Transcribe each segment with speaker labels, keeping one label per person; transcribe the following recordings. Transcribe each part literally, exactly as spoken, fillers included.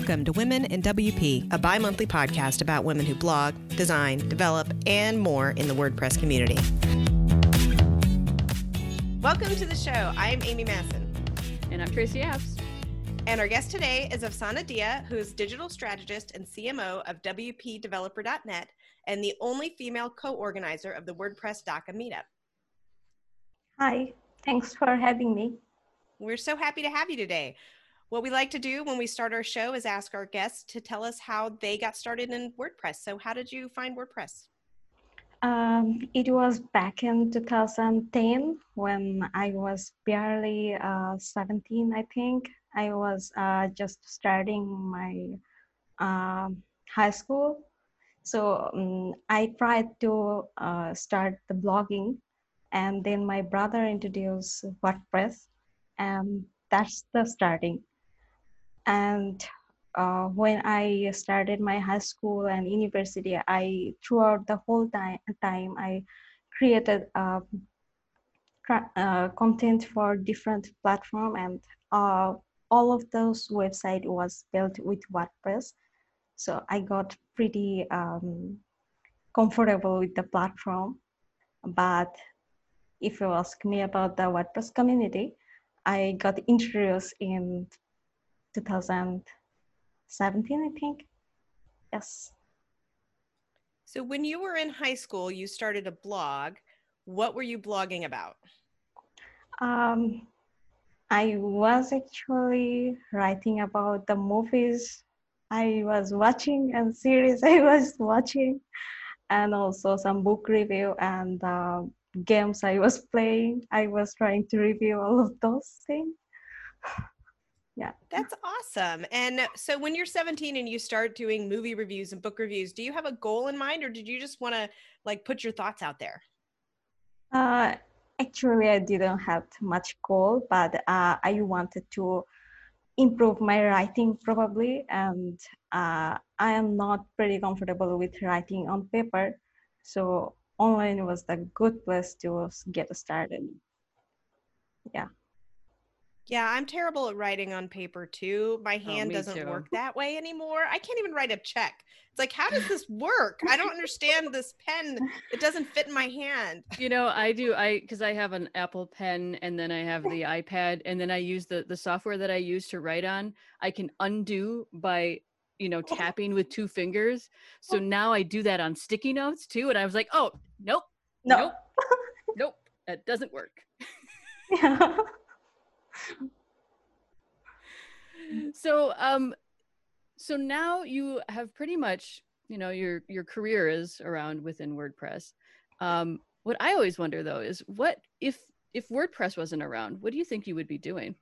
Speaker 1: Welcome to Women in W P, a bi-monthly podcast about women who blog, design, develop, and more in the WordPress community. Welcome to the show. I'm Amy Masson.
Speaker 2: And I'm Tracy Apps.
Speaker 1: And our guest today is Afsaneh Dia, who is digital strategist and C M O of W P Developer dot net and the only female co-organizer of the WordPress Dhaka meetup.
Speaker 3: Hi, thanks for having me.
Speaker 1: We're so happy to have you today. What we like to do when we start our show is ask our guests to tell us how they got started in WordPress. So how did you find WordPress?
Speaker 3: Um, it was back in two thousand ten when I was barely uh, seventeen, I think. I was uh, just starting my um, high school. So um, I tried to uh, start the blogging, and then my brother introduced WordPress, and that's the starting. And uh, when I started my high school and university, I throughout the whole time, time I created uh, uh, content for different platform, and uh, all of those website was built with WordPress. So I got pretty um, comfortable with the platform. But if you ask me about the WordPress community, I got introduced in two thousand seventeen, I think. Yes.
Speaker 1: So when you were in high school, you started a blog. What were you blogging about?
Speaker 3: Um, I was actually writing about the movies I was watching and series I was watching, and also some book review and uh, games I was playing. I was trying to review all of those things. Yeah.
Speaker 1: That's awesome. And so when you're seventeen and you start doing movie reviews and book reviews, do you have a goal in mind, or did you just want to like put your thoughts out there?
Speaker 3: Uh, actually, I didn't have much goal, but uh, I wanted to improve my writing probably. And uh, I am not pretty comfortable with writing on paper. So online was the good place to get started. Yeah.
Speaker 1: Yeah, I'm terrible at writing on paper too. My hand
Speaker 2: oh,
Speaker 1: doesn't
Speaker 2: too.
Speaker 1: work that way anymore. I can't even write a check. It's like, how does this work? I don't understand this pen. It doesn't fit in my hand.
Speaker 2: You know, I do, I, cause I have an Apple Pen and then I have the iPad and then I use the, the software that I use to write on. I can undo by, you know, tapping with two fingers. So now I do that on sticky notes too. And I was like, oh, nope,
Speaker 3: No.
Speaker 2: nope, nope, that doesn't work.
Speaker 3: Yeah.
Speaker 2: So, um, so now you have pretty much, you know, your, your career is around within WordPress. Um, what I always wonder though, is what, if, if WordPress wasn't around, what do you think you would be doing?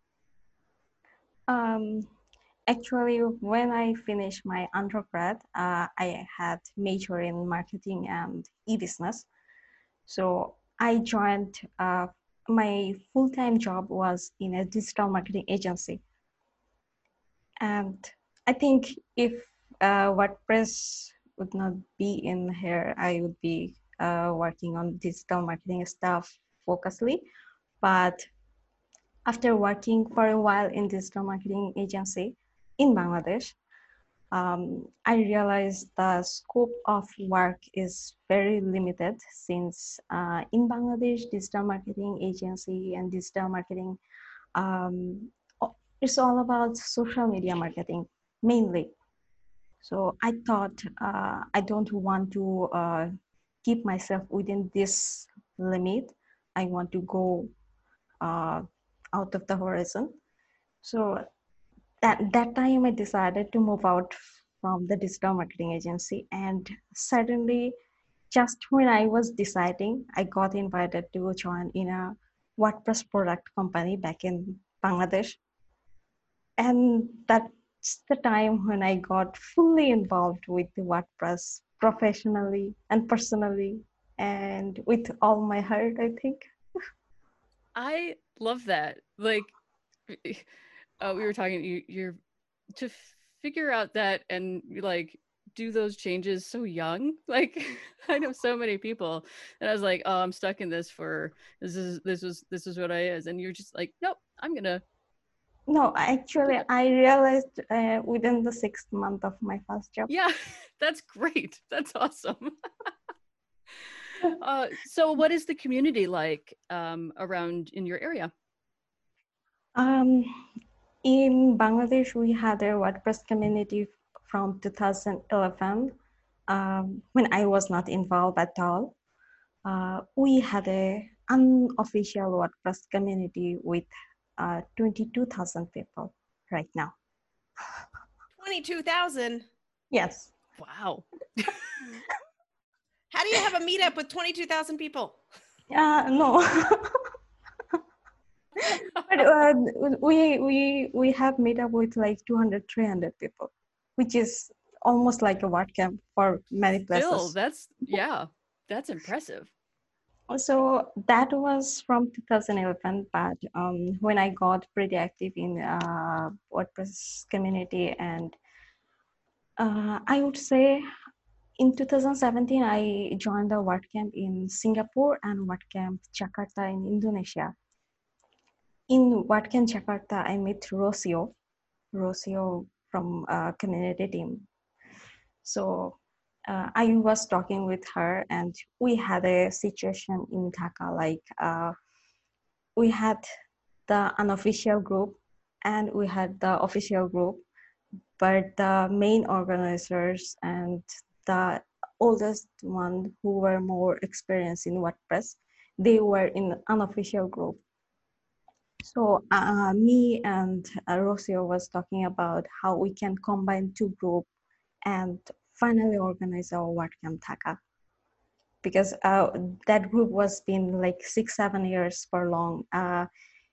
Speaker 3: Um, actually, when I finished my undergrad, uh, I had major in marketing and e-business. So I joined, uh, my full-time job was in a digital marketing agency. And I think if uh, WordPress would not be in here, I would be uh, working on digital marketing stuff focusedly. But after working for a while in digital marketing agency in Bangladesh, um, I realized the scope of work is very limited, since uh, in Bangladesh, digital marketing agency and digital marketing, um, it's all about social media marketing mainly. So I thought uh, I don't want to uh, keep myself within this limit. I want to go uh, out of the horizon. So that that time I decided to move out from the digital marketing agency, and suddenly, just when I was deciding, I got invited to join in a WordPress product company back in Bangladesh. And that's the time when I got fully involved with the WordPress professionally and personally, and with all my heart, I think.
Speaker 2: I love that. Like, uh, we were talking, you, you're to figure out that and like do those changes so young. Like, I know so many people, and I was like, oh, I'm stuck in this for this is this was this is what I is, and you're just like, nope, I'm gonna
Speaker 3: No, actually, I realized uh, within the sixth month of my first job.
Speaker 2: Yeah, that's great. That's awesome. uh, so what is the community like um, around in your area?
Speaker 3: Um, in Bangladesh, we had a WordPress community from two thousand eleven um, when I was not involved at all. Uh, we had a unofficial WordPress community with uh, twenty-two thousand people right now.
Speaker 1: twenty-two thousand?
Speaker 3: Yes.
Speaker 2: Wow.
Speaker 1: How do you have a meetup with twenty-two thousand people?
Speaker 3: Uh, no. But uh, we we we have met up with like two hundred, three hundred people, which is almost like a WordCamp for many
Speaker 2: Still,
Speaker 3: places.
Speaker 2: that's, yeah, that's impressive.
Speaker 3: So that was from two thousand eleven, but um, when I got pretty active in uh, WordPress community, and uh, I would say in two thousand seventeen, I joined the WordCamp in Singapore and WordCamp Jakarta in Indonesia. In WordCamp Jakarta, I met Rocio, Rocio from a community team. So uh, I was talking with her, and we had a situation in Dhaka, like uh, we had the unofficial group and we had the official group, but the main organizers and the oldest one who were more experienced in WordPress, they were in unofficial group. So uh, me and uh, Rocio was talking about how we can combine two groups and finally organize our WordCamp Dhaka. Because uh, that group was been like six, seven years for long. Uh,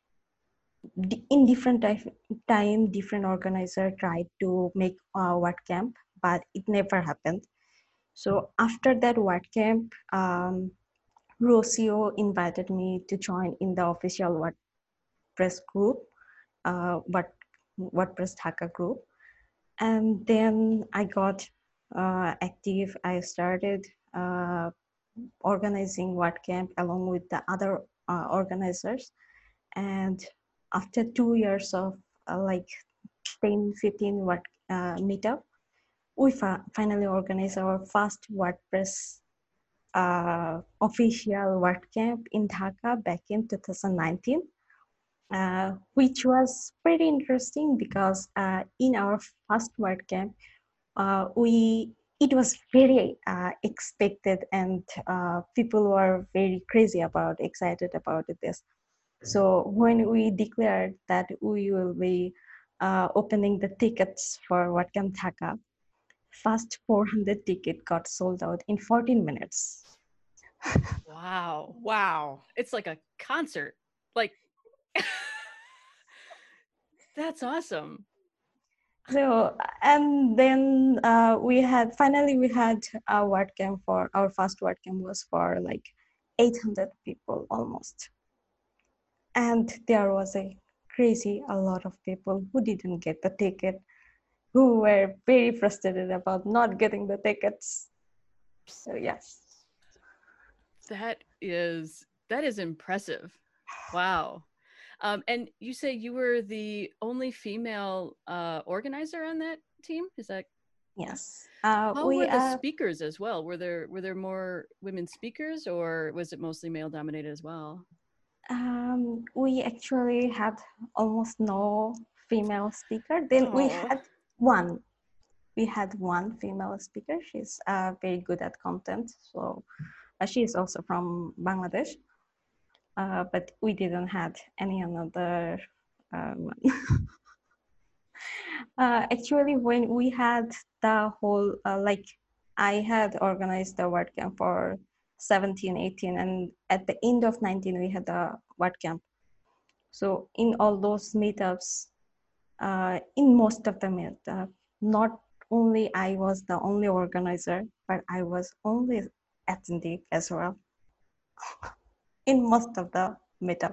Speaker 3: in different time, different organizer tried to make a WordCamp, but it never happened. So after that WordCamp, um, Rocio invited me to join in the official WordPress group, uh, what WordPress Dhaka group. And then I got uh, active. I started uh, organizing WordCamp along with the other uh, organizers. And after two years of uh, like ten, fifteen Word, uh, meetup, we fa- finally organized our first WordPress uh, official WordCamp in Dhaka back in two thousand nineteen. Uh, which was pretty interesting because uh, in our first WordCamp, uh, we it was very uh, expected, and uh, people were very crazy about, excited about this. So when we declared that we will be uh, opening the tickets for WordCamp Dhaka, first four hundred ticket got sold out in fourteen minutes.
Speaker 2: Wow.
Speaker 1: Wow.
Speaker 2: It's like a concert. Like, that's awesome.
Speaker 3: So, and then uh, we had, finally we had a WordCamp for, our first WordCamp was for like eight hundred people almost. And there was a crazy, a lot of people who didn't get the ticket, who were very frustrated about not getting the tickets. So yes.
Speaker 2: That is, that is impressive. Wow. Um, and you say you were the only female uh, organizer on that team? Is that?
Speaker 3: Yes. Uh,
Speaker 2: How
Speaker 3: we
Speaker 2: were the
Speaker 3: uh,
Speaker 2: speakers as well? Were there were there more women speakers, or was it mostly male dominated as well?
Speaker 3: um, we actually had almost no female speaker. Then we
Speaker 2: Oh.
Speaker 3: had one. We had one female speaker. She's uh, very good at content. So uh, she is also from Bangladesh. Uh, but we didn't have any another uh, one. uh, actually, when we had the whole, uh, like I had organized the WordCamp for seventeen, eighteen, and at the end of nineteen, we had the WordCamp. So in all those meetups, uh, in most of the meetup, not only I was the only organizer, but I was only attending as well in most of the meetup.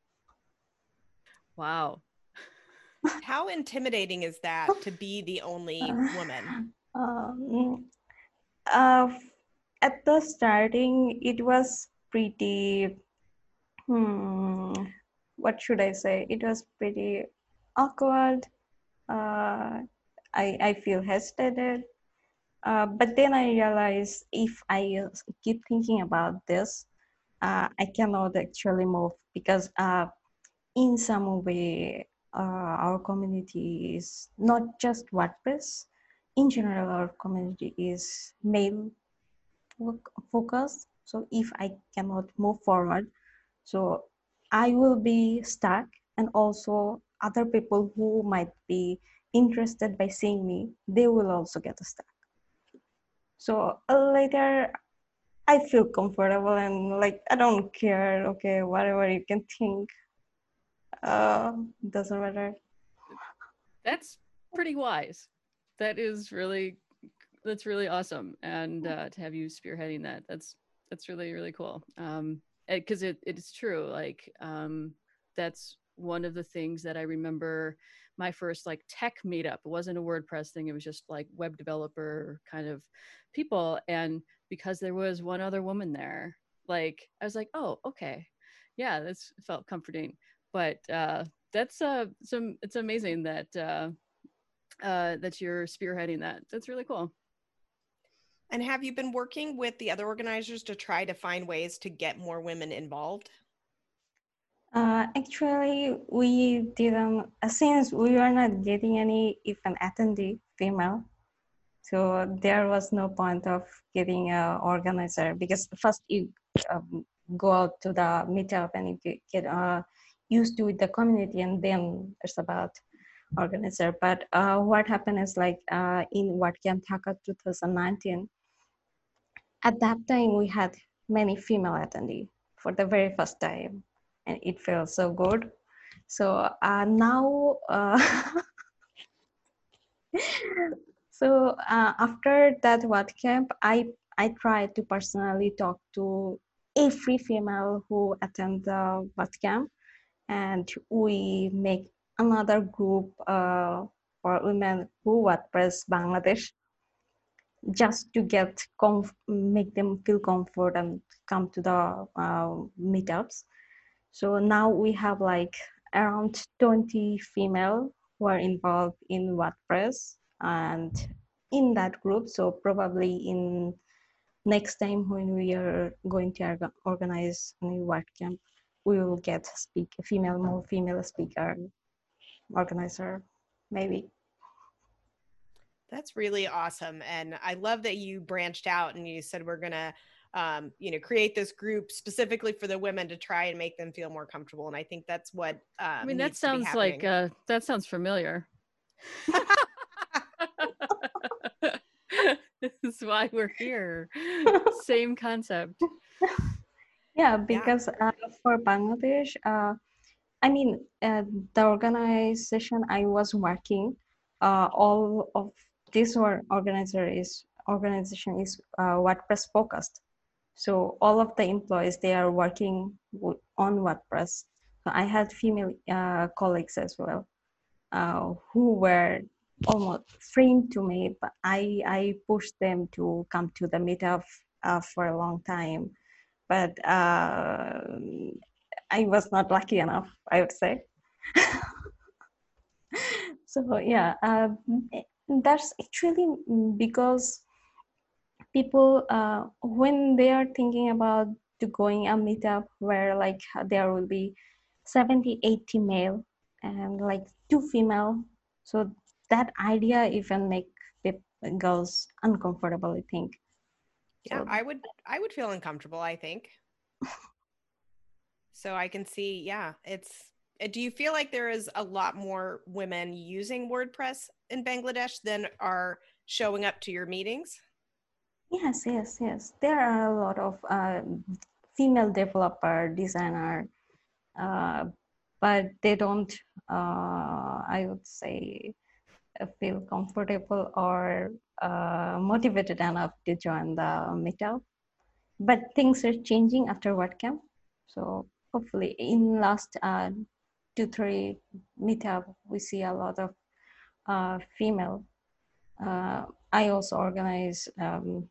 Speaker 2: Wow.
Speaker 1: How intimidating is that to be the only woman?
Speaker 3: Um, uh, at the starting, it was pretty, hmm, what should I say? It was pretty awkward. Uh, I, I feel hesitated. Uh, but then I realized if I keep thinking about this, uh, I cannot actually move because uh, in some way, uh, our community is not just WordPress. In general, our community is male focused. So if I cannot move forward, so I will be stuck, and also other people who might be interested by seeing me, they will also get stuck. So uh, later I feel comfortable and like I don't care. Okay, whatever you can think, uh, doesn't matter.
Speaker 2: That's pretty wise. That is really that's really awesome, and uh, to have you spearheading that, that's that's really really cool. Um, because it it is true. Like um, that's one of the things that I remember my first like tech meetup. It wasn't a WordPress thing. It was just like web developer kind of people, and because there was one other woman there, like I was like, oh, okay, yeah, this felt comforting. But uh, that's uh, some it's amazing that uh, uh, that you're spearheading that. That's really cool.
Speaker 1: And have you been working with the other organizers to try to find ways to get more women involved?
Speaker 3: Uh, actually, we didn't, uh, since we were not getting any even attendee female, so there was no point of getting an organizer because first you um, go out to the meetup and you get, get uh, used to the community, and then it's about organizer. But uh, what happened is like uh, in WordCamp Dhaka twenty nineteen, at that time we had many female attendees for the very first time, and it felt so good. So uh, now, uh, so uh, after that WordCamp, I I tried to personally talk to every female who attend the WordCamp, and we make another group uh, for women who WordPress Bangladesh, just to get comf- make them feel comfort and come to the uh, meetups. So now we have like around twenty female who are involved in WordPress and in that group. So probably in next time when we are going to organize a new WordCamp, we will get speak female, more female speaker organizer, maybe.
Speaker 1: That's really awesome. And I love that you branched out and you said we're going to um, you know, create this group specifically for the women to try and make them feel more comfortable. And I think that's what um,
Speaker 2: I mean, that
Speaker 1: needs to be
Speaker 2: sounds like
Speaker 1: happening.
Speaker 2: uh, that sounds familiar. This is why we're here. Same concept.
Speaker 3: Yeah, because yeah. Uh, for Bangladesh, uh, I mean, uh, the organization I was working, uh, all of this or organizer is organization is uh, WordPress focused. So all of the employees, they are working w- on WordPress. So I had female uh, colleagues as well uh, who were almost friend to me, but I I pushed them to come to the meetup uh, for a long time, but uh, I was not lucky enough, I would say. So yeah, uh, that's actually because people, uh, when they are thinking about to going a meetup where like there will be seventy, eighty male and like two female, so that idea even make people, girls uncomfortable, I think.
Speaker 1: Yeah,
Speaker 3: So,
Speaker 1: I would I would feel uncomfortable, I think. So I can see, yeah, it's do you feel like there is a lot more women using WordPress in Bangladesh than are showing up to your meetings?
Speaker 3: yes, yes, yes. There are a lot of uh, female developer, designer, uh, but they don't, uh, I would say, uh, feel comfortable or uh, motivated enough to join the meetup. But things are changing after WordCamp. So hopefully in last uh, two, three meetup, we see a lot of uh, female. Uh, I also organize um,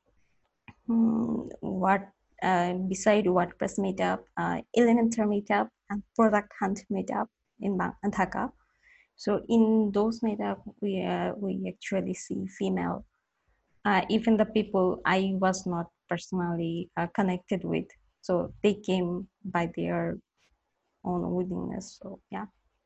Speaker 3: what uh, beside WordPress meetup, uh, Elementor meetup, and Product Hunt meetup in Dhaka. So in those meetup, we uh, we actually see female, uh, even the people I was not personally uh, connected with. So they came by their own willingness. So yeah.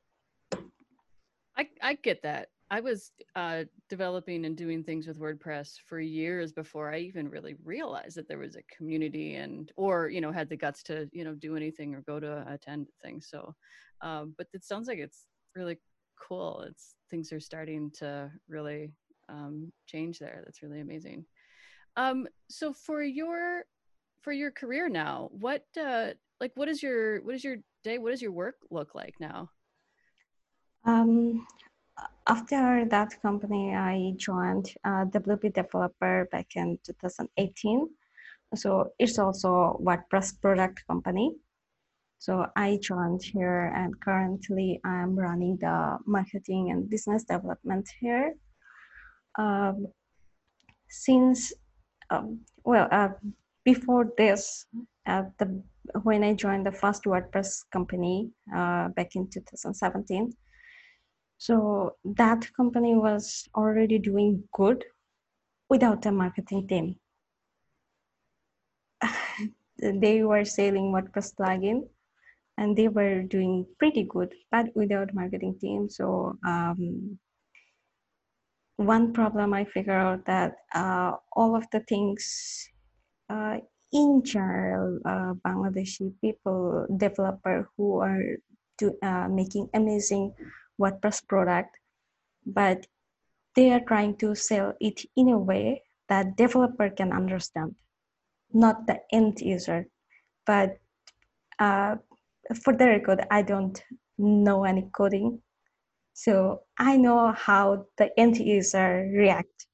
Speaker 2: I I get that. I was uh, developing and doing things with WordPress for years before I even really realized that there was a community and, or you know, had the guts to you know do anything or go to attend things. So, um, but it sounds like it's really cool. It's things are starting to really um, change there. That's really amazing. Um, so for your for your career now, what uh, like what is your what is your day? What does your work look like now?
Speaker 3: Um, After that company, I joined uh, W P Developer back in two thousand eighteen. So it's also a WordPress product company. So I joined here, and currently I'm running the marketing and business development here. Um, since um, well, uh, before this, uh, the when I joined the first WordPress company uh, back in two thousand seventeen, so that company was already doing good without a marketing team. They were selling WordPress plugin and they were doing pretty good, but without marketing team. So um, one problem I figured out that uh, all of the things uh, in general, uh, Bangladeshi people, developer who are do, uh, making amazing WordPress product, but they are trying to sell it in a way that developer can understand, not the end user. But uh, for the record, I don't know any coding, so I know how the end user react.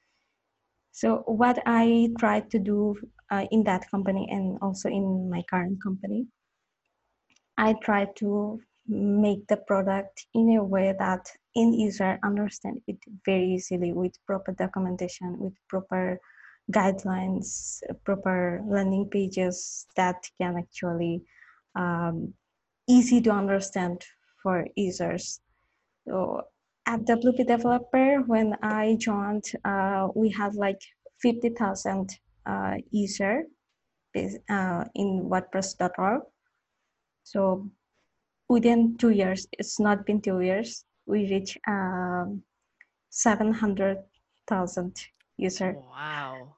Speaker 3: So what I try to do uh, in that company and also in my current company, I try to make the product in a way that end user understand it very easily with proper documentation, with proper guidelines, proper landing pages that can actually um, easy to understand for users. So at W P Developer, when I joined, uh, we had like fifty thousand uh, user uh, in WordPress dot org. So within two years, it's not been two years, we reached um, seven hundred thousand user.
Speaker 2: Wow.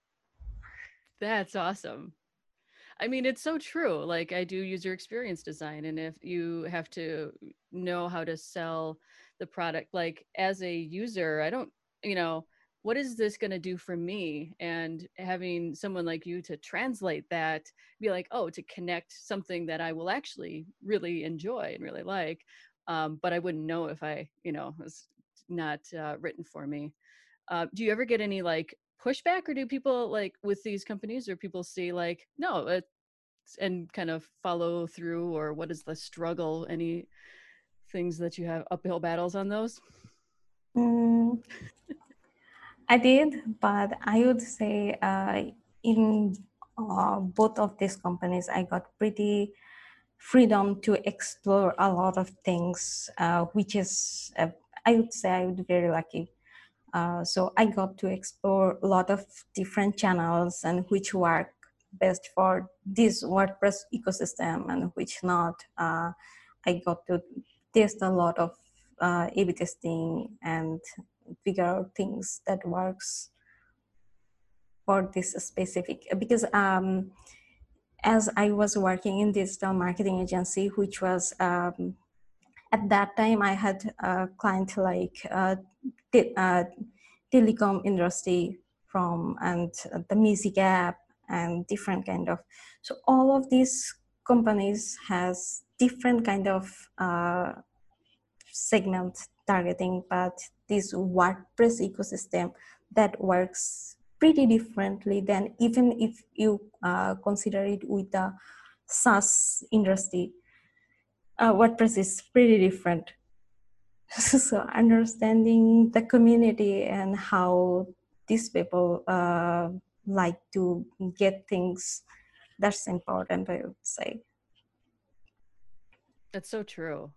Speaker 2: That's awesome. I mean, it's so true. Like I do user experience design, and if you have to know how to sell the product, like as a user, I don't, you know, what is this going to do for me? And having someone like you to translate that, be like, oh, to connect something that I will actually really enjoy and really like, um, but I wouldn't know if I, you know, was not uh, written for me. Uh, do you ever get any like pushback, or do people like with these companies, or people see like, no, it's, and kind of follow through, or what is the struggle? Any things that you have uphill battles on those?
Speaker 3: Mm, I did, but I would say uh, in uh, both of these companies, I got pretty freedom to explore a lot of things, uh, which is, uh, I would say I would be very lucky. Uh, so I got to explore a lot of different channels and which work best for this WordPress ecosystem and which not. Uh, I got to test a lot of uh, A B testing and figure out things that works for this specific, because um, as I was working in digital marketing agency, which was um, at that time I had a client like uh, te- uh, telecom industry from and the music app and different kind of, so all of these companies has different kind of uh, segment targeting, but this WordPress ecosystem that works pretty differently than even if you uh, consider it with the SaaS industry. Uh, WordPress is pretty different. So understanding the community and how these people uh, like to get things, that's important, I would say.
Speaker 2: That's so true.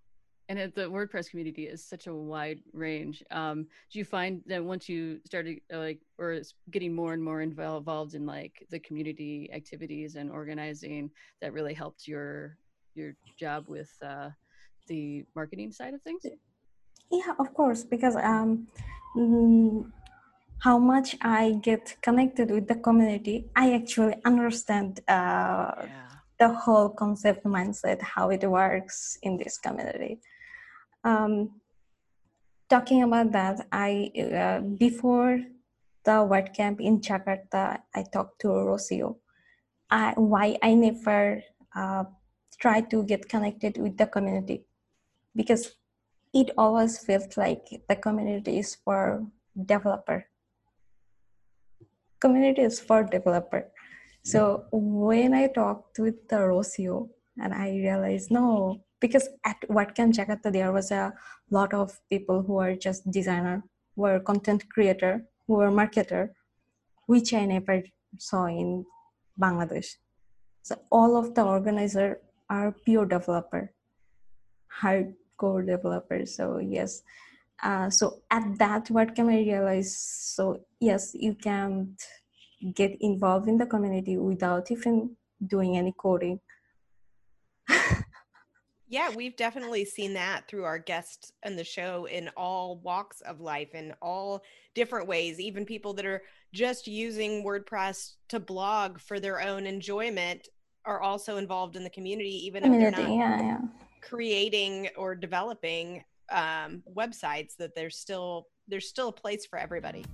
Speaker 2: And it, the WordPress community is such a wide range. Um, do you find that once you started uh, like, or it's getting more and more involved involved in like the community activities and organizing, that really helped your your job with uh, the marketing side of things?
Speaker 3: Yeah, of course, because um, mm, how much I get connected with the community, I actually understand uh,
Speaker 2: Yeah.
Speaker 3: the whole concept mindset, how it works in this community. Um, talking about that, I uh, before the WordCamp in Jakarta, I talked to Rocio. I, why I never uh, try to get connected with the community, because it always feels like the community is for developer. Community is for developer. So when I talked with the Rocio, and I realized no, because at WordCamp Jakarta there was a lot of people who are just designer, who are content creator, who are marketer, which I never saw in Bangladesh. So all of the organizer are pure developer, hardcore developers. So yes, uh, so at that WordCamp I realized, so yes, you can't get involved in the community without even doing any coding.
Speaker 1: Yeah, we've definitely seen that through our guests on the show in all walks of life, in all different ways. Even people that are just using WordPress to blog for their own enjoyment are also involved in the community, even
Speaker 3: community,
Speaker 1: if they're not
Speaker 3: yeah, yeah.
Speaker 1: creating or developing um, websites. That there's still there's still a place for everybody.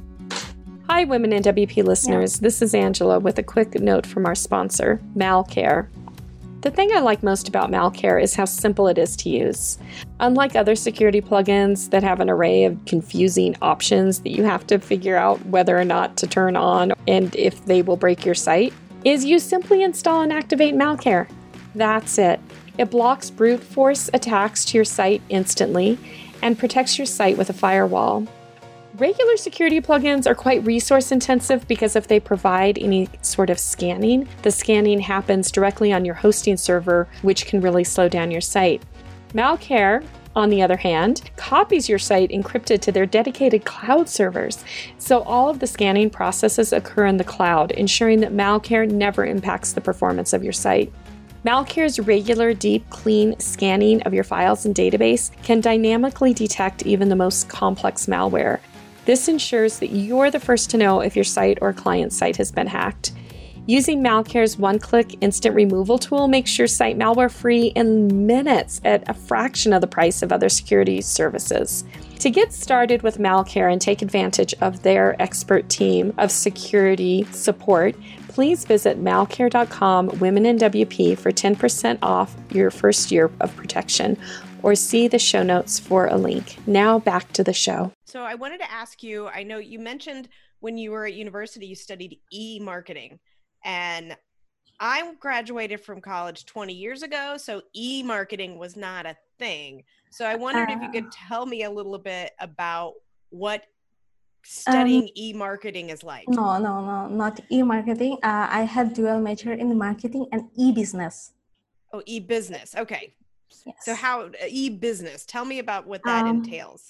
Speaker 4: Hi, Women in W P listeners. Yeah. This is Angela with a quick note from our sponsor, Malcare. The thing I like most about Malcare is how simple it is to use. Unlike other security plugins that have an array of confusing options that you have to figure out whether or not to turn on and if they will break your site, is you simply install and activate Malcare. That's it. It blocks brute force attacks to your site instantly and protects your site with a firewall. Regular security plugins are quite resource intensive because if they provide any sort of scanning, the scanning happens directly on your hosting server, which can really slow down your site. Malcare, on the other hand, copies your site encrypted to their dedicated cloud servers. So all of the scanning processes occur in the cloud, ensuring that Malcare never impacts the performance of your site. Malcare's regular, deep, clean scanning of your files and database can dynamically detect even the most complex malware. This ensures that you're the first to know if your site or client site has been hacked. Using Malcare's one-click instant removal tool makes your site malware-free in minutes at a fraction of the price of other security services. To get started with Malcare and take advantage of their expert team of security support, please visit malcare dot com Women in W P for ten percent off your first year of protection, or see the show notes for a link. Now back to the show.
Speaker 1: So I wanted to ask you, I know you mentioned when you were at university, you studied e-marketing, and I graduated from college twenty years ago, so e-marketing was not a thing. So I wondered uh, if you could tell me a little bit about what studying um, e-marketing is like.
Speaker 3: No, no, no, not e-marketing. Uh, I had dual major in marketing and e-business.
Speaker 1: Oh, e-business. Okay.
Speaker 3: Yes.
Speaker 1: So how e-business? Tell me about what that um, entails.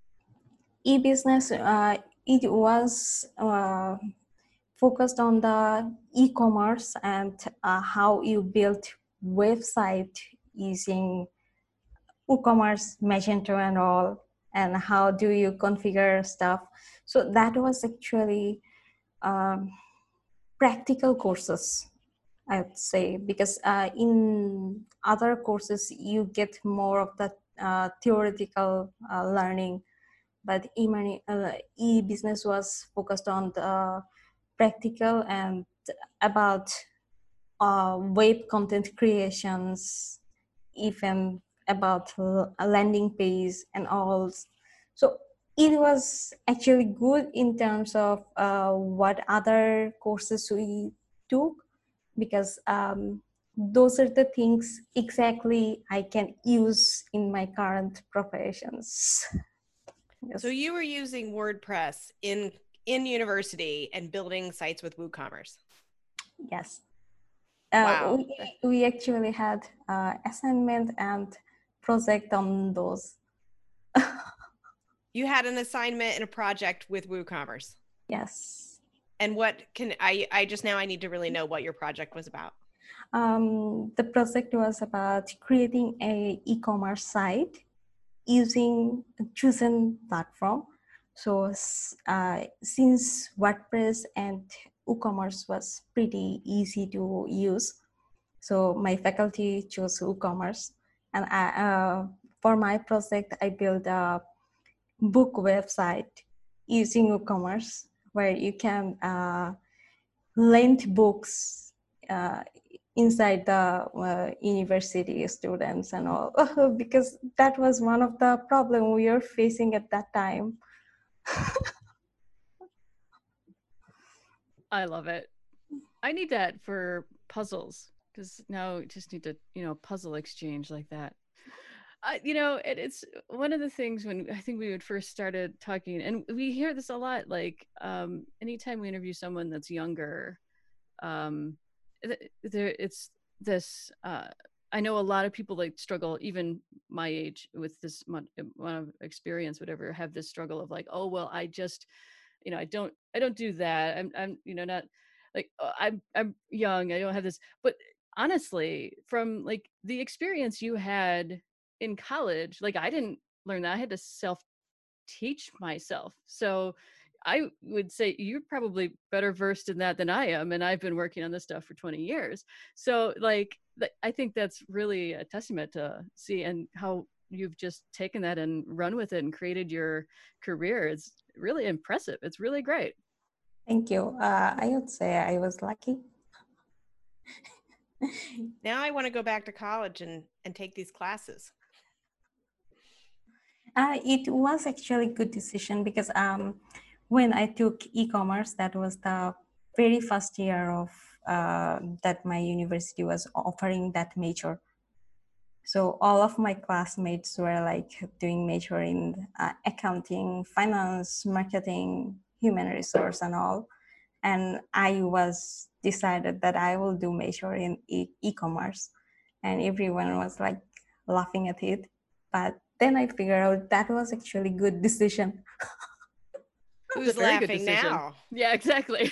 Speaker 3: E-business, uh, it was uh, focused on the e-commerce and uh, how you build website using WooCommerce, Magento and all, and how do you configure stuff. So that was actually um, practical courses, I would say, because uh, in other courses, you get more of the uh, theoretical uh, learning, but e-money, uh, e-business was focused on the practical and about uh, web content creations, even about a landing page and all. So it was actually good in terms of uh, what other courses we took, because um, those are the things exactly I can use in my current professions.
Speaker 1: Yes. So you were using WordPress in in university and building sites with WooCommerce.
Speaker 3: Yes.
Speaker 1: Wow.
Speaker 3: Uh, we, we actually had uh, assignment and project on those.
Speaker 1: You had an assignment and a project with WooCommerce.
Speaker 3: Yes.
Speaker 1: And what can I, I just now I need to really know what your project was about.
Speaker 3: Um, the project was about creating a e-commerce site using a chosen platform. So uh, since WordPress and WooCommerce was pretty easy to use, so my faculty chose WooCommerce, and I, uh, for my project, I built a book website using WooCommerce where you can uh, lend books uh, inside the uh, university students and all, because that was one of the problem we were facing at that time.
Speaker 2: I love it. I need that for puzzles, because now we just need to, you know, puzzle exchange like that. Uh, you know, it, it's one of the things when I think we would first started talking, and we hear this a lot, like um, anytime we interview someone that's younger, um, there it's this, uh, I know a lot of people like struggle, even my age with this amount of experience, whatever, have this struggle of like, oh, well, I just, you know, I don't, I don't do that. I'm, I'm, you know, not like, uh, I'm, I'm young. I don't have this, but honestly, from like the experience you had in college, like I didn't learn that. I had to self teach myself. So I would say you're probably better versed in that than I am. And I've been working on this stuff for twenty years. So like, I think that's really a testament to see and how you've just taken that and run with it and created your career. It's really impressive. It's really great.
Speaker 3: Thank you. Uh, I would say I was lucky.
Speaker 1: Now I want to go back to college and, and take these classes.
Speaker 3: Uh, it was actually a good decision because um, when I took e-commerce, that was the very first year of uh, that my university was offering that major. So all of my classmates were like doing major in uh, accounting, finance, marketing, human resource and all. And I was decided that I will do major in e- e-commerce. And everyone was like laughing at it. But then I figured out that was actually good decision.
Speaker 1: Who's laughing now?
Speaker 2: Yeah, exactly.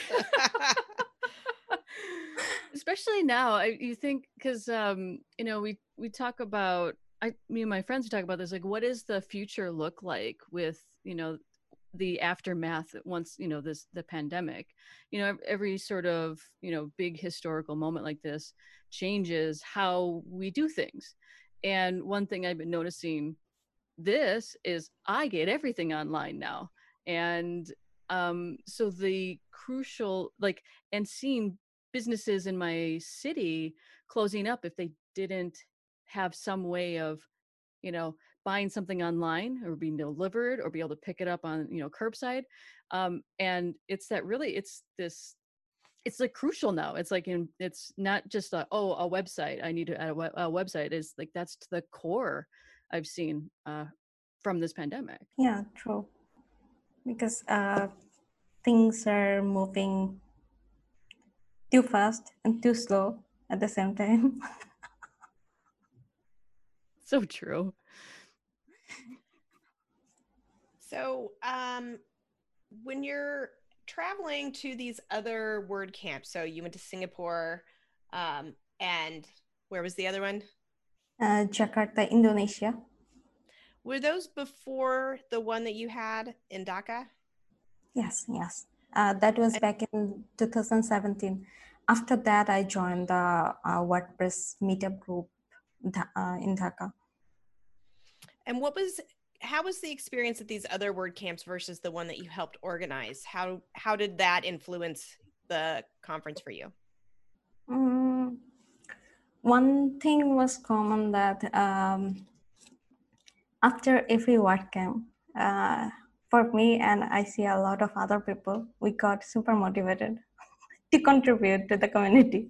Speaker 2: Especially now, I, you think, because um, you know, we we talk about, I, me and my friends talk about this, like, what does the future look like with, you know, the aftermath once, you know, this the pandemic, you know, every sort of, you know, big historical moment like this changes how we do things. And one thing I've been noticing this is I get everything online now. And um, so the crucial, like, and seeing businesses in my city closing up if they didn't have some way of, you know, buying something online or being delivered or be able to pick it up on, you know, curbside. Um, and it's that really, it's this, it's like crucial now. It's like, in, it's not just a, oh, a website. I need to add a, web, a website. Is like, that's to the core I've seen uh, from this pandemic.
Speaker 3: Yeah, true. Because uh, things are moving too fast and too slow at the same time.
Speaker 2: So true.
Speaker 1: So um, when you're traveling to these other WordCamps, so you went to Singapore um, and where was the other one?
Speaker 3: Uh, Jakarta, Indonesia.
Speaker 1: Were those before the one that you had in Dhaka?
Speaker 3: Yes, yes. Uh, that was back in two thousand seventeen. After that, I joined the uh, WordPress meetup group uh, in Dhaka.
Speaker 1: And what was, how was the experience at these other WordCamps versus the one that you helped organize? How how did that influence the conference for you?
Speaker 3: Mm, one thing was common that um, after every WordCamp, uh, for me and I see a lot of other people, we got super motivated to contribute to the community.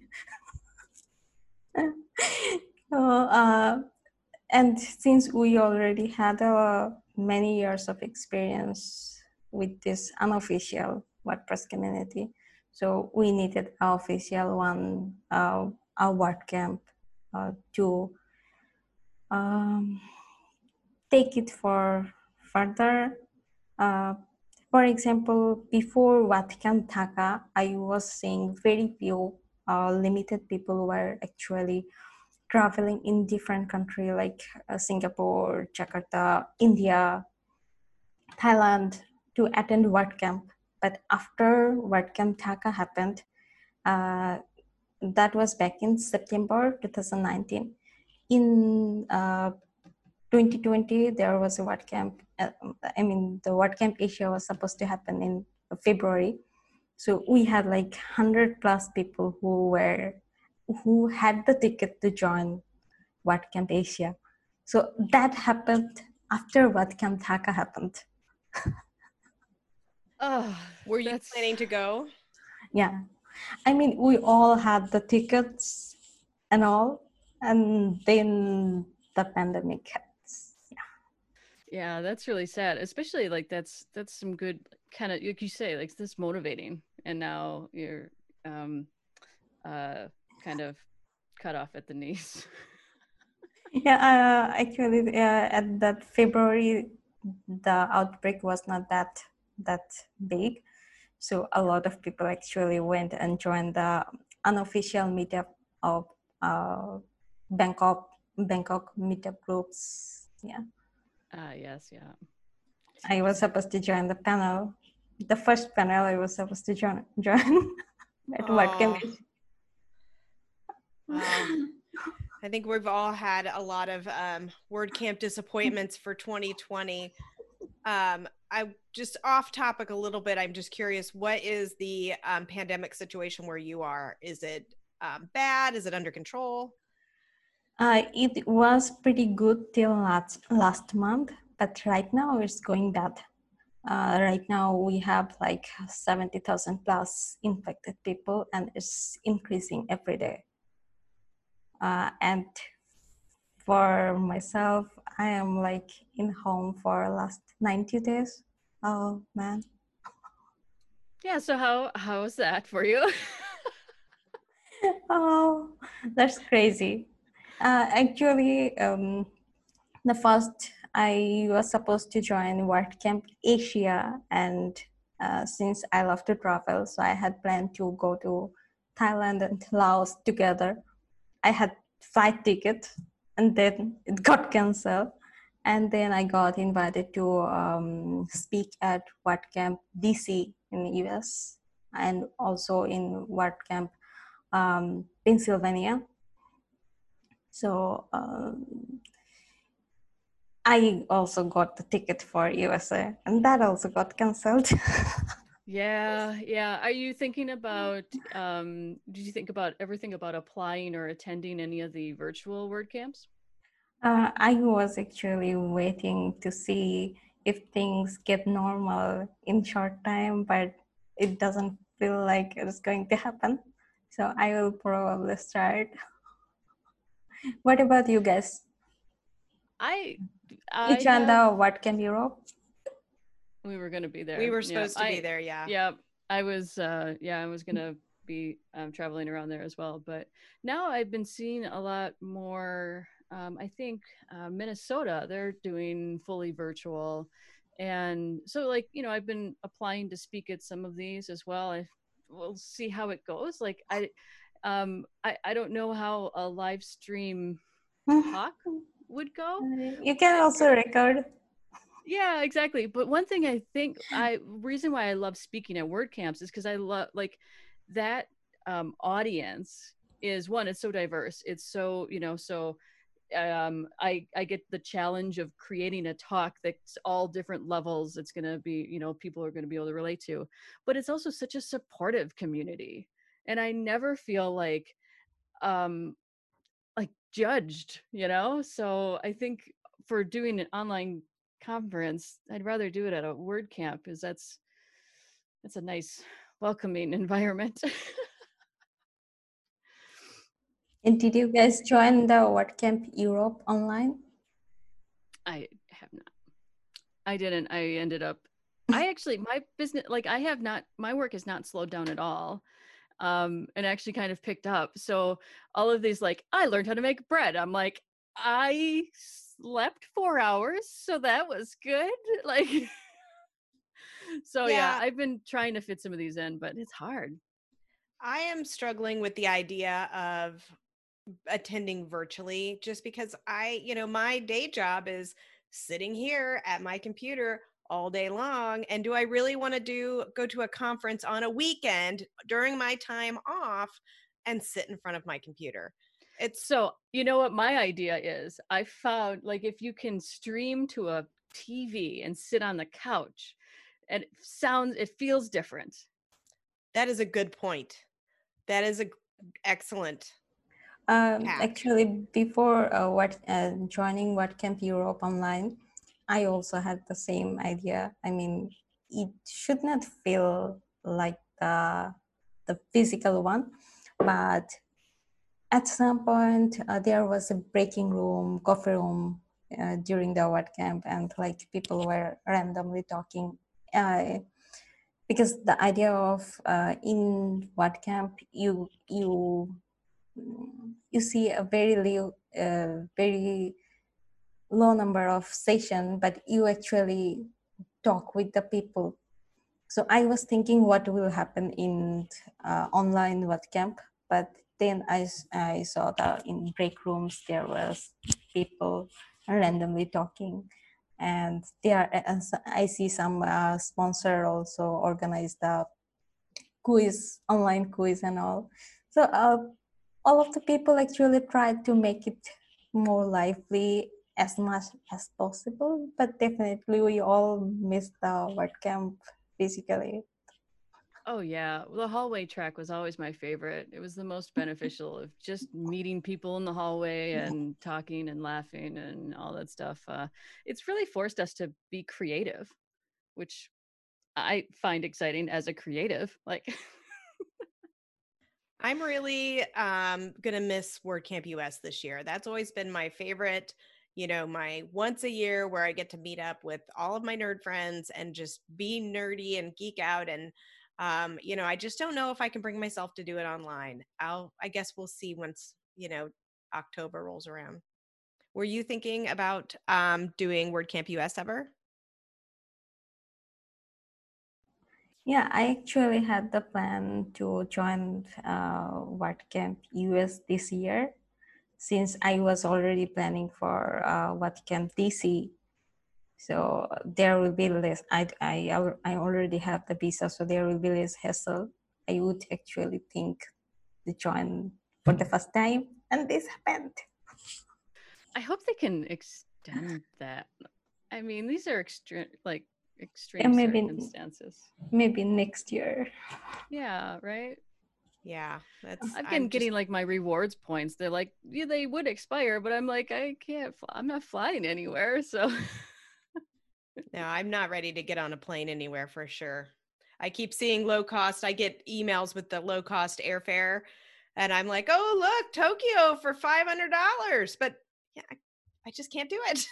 Speaker 3: so, uh, and since we already had uh, many years of experience with this unofficial WordPress community, so we needed an official one, uh, a WordCamp uh, to um, take it for further. Uh, for example, before WordCamp Dhaka, I was seeing very few uh, limited people were actually traveling in different countries like uh, Singapore, Jakarta, India, Thailand to attend WordCamp. But after WordCamp Dhaka happened, uh, that was back in September twenty nineteen. In uh, twenty twenty, there was a WordCamp. Uh, I mean, the WordCamp Asia was supposed to happen in February. So we had like one hundred plus people who were who had the ticket to join WordCamp Asia. So that happened after WordCamp Dhaka happened.
Speaker 2: Oh,
Speaker 1: Were you
Speaker 2: that's
Speaker 1: planning to go?
Speaker 3: Yeah. I mean, we all had the tickets and all, and then the pandemic hits. Yeah.
Speaker 2: yeah, that's really sad. Especially like that's that's some good kind of, like you say, like this motivating, and now you're um uh kind of cut off at the knees.
Speaker 3: Yeah, uh, actually, uh, at that February, the outbreak was not that that big, so a lot of people actually went and joined the unofficial meetup of uh, Bangkok Bangkok meetup groups. Yeah,
Speaker 2: Ah, yes, yeah.
Speaker 3: I was supposed to join the panel, the first panel I was supposed to join join at WordCamp.
Speaker 1: Aw. Wow. I think we've all had a lot of um, WordCamp disappointments for twenty twenty. Um, I just off topic a little bit. I'm just curious, what is the um, pandemic situation where you are? Is it um, bad? Is it under control?
Speaker 3: Uh, it was pretty good till last last month, but right now it's going bad. Uh, right now we have like seventy thousand plus infected people, and it's increasing every day. Uh, and for myself, I am like in home for last ninety days. Oh man.
Speaker 2: Yeah, so how how is that for you?
Speaker 3: Oh, that's crazy. Uh, actually, um, the first I was supposed to join WordCamp Asia, and uh, since I love to travel, so I had planned to go to Thailand and Laos together. I had flight ticket, and then it got canceled. And then I got invited to um, speak at WordCamp D C in the U S and also in WordCamp um, Pennsylvania. So um, I also got the ticket for U S A, and that also got cancelled.
Speaker 2: Yeah, yeah. Are you thinking about, um, did you think about everything about applying or attending any of the virtual WordCamps?
Speaker 3: uh, I was actually waiting to see if things get normal in short time, but it doesn't feel like it's going to happen. So I will probably start. What about you guys?
Speaker 2: I,
Speaker 3: You
Speaker 2: I
Speaker 3: joined the
Speaker 2: have,
Speaker 3: WordCamp Europe?
Speaker 2: we were going to be there.
Speaker 1: We were
Speaker 2: Yeah,
Speaker 1: supposed to
Speaker 2: I,
Speaker 1: be there, yeah.
Speaker 2: Yeah, I was, uh, yeah, I was going to be um, traveling around there as well. But now I've been seeing a lot more, um, I think uh, Minnesota, they're doing fully virtual. And so like, you know, I've been applying to speak at some of these as well. I we'll see how it goes. Like I, um, I, I don't know how a live stream talk would go.
Speaker 3: You can also record.
Speaker 2: Yeah, exactly. But one thing I think I reason why I love speaking at WordCamps is because I love like that um, audience is one, it's so diverse. It's so, you know, so um, I I get the challenge of creating a talk that's all different levels. It's gonna be, you know, people are gonna be able to relate to. But it's also such a supportive community. And I never feel like um like judged, you know? So I think for doing an online conference, I'd rather do it at a WordCamp because that's that's a nice welcoming environment.
Speaker 3: And did you guys join the WordCamp Europe online?
Speaker 2: I have not. I didn't. I ended up I actually my business like I have not my work has not slowed down at all. Um and actually kind of picked up. So all of these like I learned how to make bread. I'm like I slept four hours, so that was good. Like, so yeah,
Speaker 1: Yeah,
Speaker 2: I've been trying to fit some of these in, but it's hard.
Speaker 1: I am struggling with the idea of attending virtually just because I, you know, my day job is sitting here at my computer all day long. And do I really want to do go to a conference on a weekend during my time off and sit in front of my computer? It's
Speaker 2: So, you know what my idea is? I found like if you can stream to a T V and sit on the couch, and it sounds, it feels different.
Speaker 1: that is a good point. That is a excellent
Speaker 3: Um,
Speaker 1: hack.
Speaker 3: actually, before uh, what uh, joining WordCamp Europe online, I also had the same idea. I mean, it should not feel like the the physical one, but at some point uh, there was a breaking room, coffee room uh, during the WordCamp, and like people were randomly talking. Uh, because the idea of uh, in WordCamp, you you you see a very low, uh, very low number of session, but you actually talk with the people. So I was thinking what will happen in uh, online WordCamp, but then I, I saw that in break rooms there was people randomly talking, and there I see some uh, sponsor also organize the quiz, online quiz and all. So uh, all of the people actually tried to make it more lively as much as possible, but definitely we all missed the WordCamp physically.
Speaker 2: Oh yeah, the hallway track was always my favorite. It was the most beneficial of just meeting people in the hallway and talking and laughing and all that stuff. Uh, it's really forced us to be creative, which I find exciting as a creative. Like,
Speaker 1: I'm really um, gonna miss WordCamp U S this year. That's always been my favorite, you know, my once a year where I get to meet up with all of my nerd friends and just be nerdy and geek out. And um, you know, I just don't know if I can bring myself to do it online. I'll, I guess we'll see once, you know, October rolls around. Were you thinking about um, doing WordCamp U S ever?
Speaker 3: Yeah, I actually had the plan to join uh, WordCamp U S this year, since I was already planning for uh, WordCamp D C. So there will be less, I, I, al- I already have the visa, so there will be less hassle. I would actually think to join for the first time, and this happened.
Speaker 2: I hope they can extend that. I mean, these are extreme, like
Speaker 3: Yeah,
Speaker 2: extreme
Speaker 3: maybe
Speaker 2: circumstances.
Speaker 3: maybe next year.
Speaker 2: Yeah, right.
Speaker 1: Yeah, that's
Speaker 2: I've been
Speaker 1: I'm just
Speaker 2: getting like my rewards points. They're like, yeah, they would expire, but I'm like, I can't, fly. I'm not flying anywhere. So,
Speaker 1: no, I'm not ready to get on a plane anywhere for sure. I keep seeing low cost. I get emails with the low cost airfare, and I'm like, oh, look, Tokyo for five hundred dollars. But yeah, I, I just can't do it.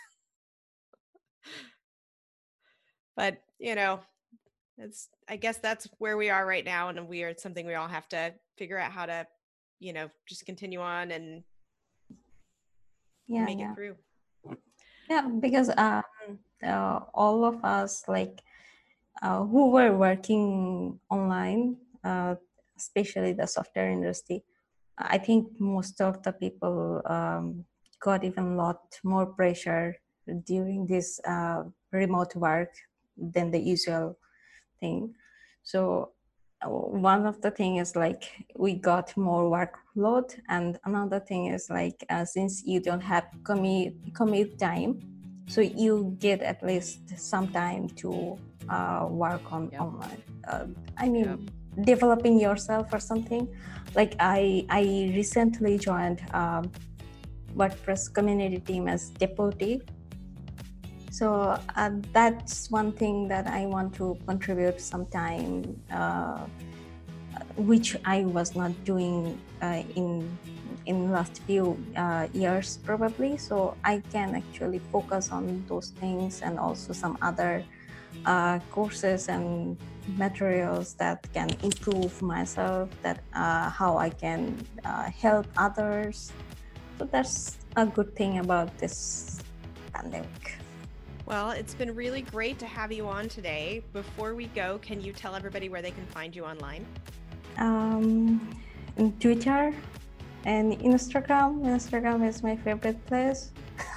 Speaker 1: But, you know, it's, I guess that's where we are right now. And we are, it's something we all have to figure out how to, you know, just continue on and
Speaker 3: Yeah,
Speaker 1: make
Speaker 3: yeah.
Speaker 1: it through.
Speaker 3: Yeah, because um, uh, all of us, like uh, who were working online, uh, especially the software industry, I think most of the people um, got even a lot more pressure during this uh, remote work than the usual thing. So uh, one of the thing is like we got more workload, and another thing is like uh, since you don't have commute commute time, so you get at least some time to uh, work on
Speaker 2: Yep.
Speaker 3: online. Uh, I mean,
Speaker 2: Yep.
Speaker 3: developing yourself or something. Like I, I recently joined um, WordPress community team as deputy. So uh, that's one thing that I want to contribute sometime, uh, which I was not doing uh, in in last few uh, years probably. So I can actually focus on those things, and also some other uh, courses and materials that can improve myself, that uh, how I can uh, help others. So that's a good thing about this pandemic.
Speaker 1: Well, it's been really great to have you on today. Before we go, can you tell everybody where they can find you online?
Speaker 3: Um, in Twitter and Instagram. Instagram is my favorite place.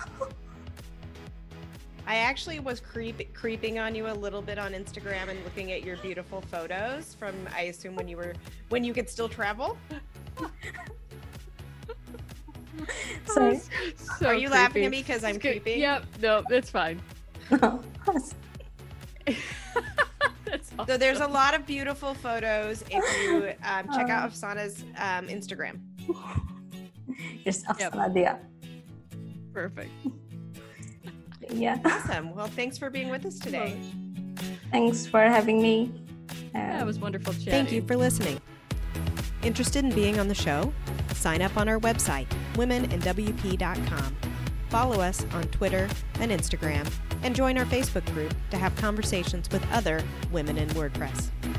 Speaker 1: I actually was creep- creeping on you a little bit on Instagram and looking at your beautiful photos from, I assume, when you were when you could still travel.
Speaker 3: Sorry.
Speaker 2: So
Speaker 1: Are you
Speaker 2: creepy.
Speaker 1: laughing at me because I'm
Speaker 2: It's good.
Speaker 1: creepy?
Speaker 2: Yep. No, that's fine. That's awesome.
Speaker 1: So there's a lot of beautiful photos if you um, check out Afsana's um, Instagram.
Speaker 3: Just
Speaker 2: Yep.
Speaker 3: Afsana Dia.
Speaker 2: Perfect.
Speaker 3: Yeah.
Speaker 1: Awesome. Well, thanks for being with us today.
Speaker 3: Thanks for having me.
Speaker 2: Yeah, it
Speaker 3: Um,
Speaker 2: was wonderful chatting.
Speaker 1: Thank you for listening. Interested in being on the show? Sign up on our website, women in W P dot com. Follow us on Twitter and Instagram, and join our Facebook group to have conversations with other women in WordPress.